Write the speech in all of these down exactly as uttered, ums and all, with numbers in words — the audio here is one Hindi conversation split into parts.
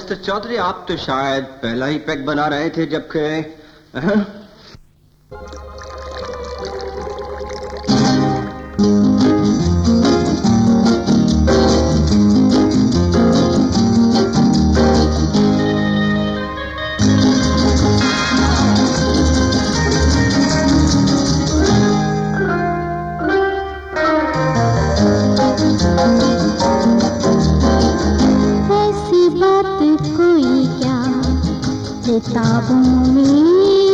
मिस्टर चौधरी, आप तो शायद पहला ही पैक बना रहे थे जबकि किताबों में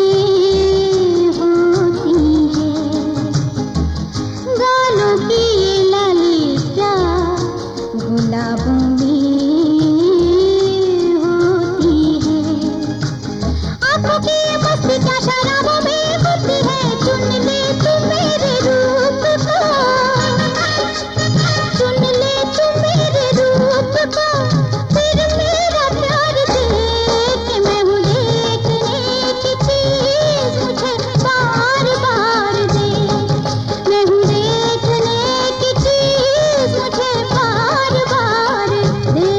होती है, गालों की ये ललिता गुलाबों में होती है, आंखों की ये मस्ती क्या शराबों में होती है। चुन ले तू मेरे रूप को, चुन ले तू मेरे रूप को, फिर मेरा प्यार दे कि मैं हूँ देखने की चीज, मुझे बार बार दे। मैं हूँ देखने की चीज, मुझे बार बार दे।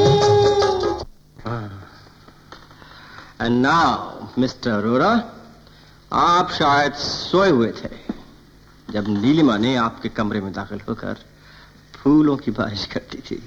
एंड नाउ मिस्टर अरोरा, आप शायद सोए हुए थे जब नीलिमा ने आपके कमरे में दाखिल होकर फूलों की बारिश करती थी।